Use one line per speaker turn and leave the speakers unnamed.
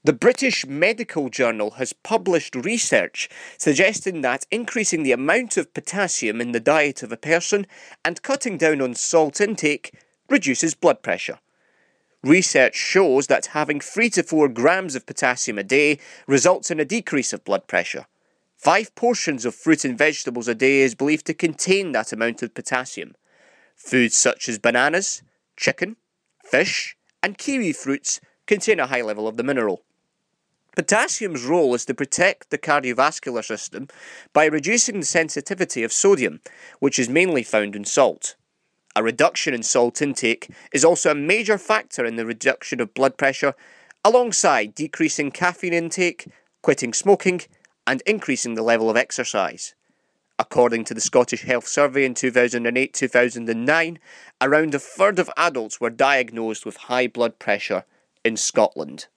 The British Medical Journal has published research suggesting that increasing the amount of potassium in the diet of a person and cutting down on salt intake reduces blood pressure. Research shows that having 3 to 4 grams of potassium a day results in a decrease of blood pressure. 5 portions of fruit and vegetables a day is believed to contain that amount of potassium. Foods such as bananas, chicken, fish, and kiwi fruits contain a high level of the mineral. Potassium's role is to protect the cardiovascular system by reducing the sensitivity of sodium, which is mainly found in salt. A reduction in salt intake is also a major factor in the reduction of blood pressure, alongside decreasing caffeine intake, quitting smoking, and increasing the level of exercise. According to the Scottish Health Survey in 2008-2009, around a third of adults were diagnosed with high blood pressure in Scotland.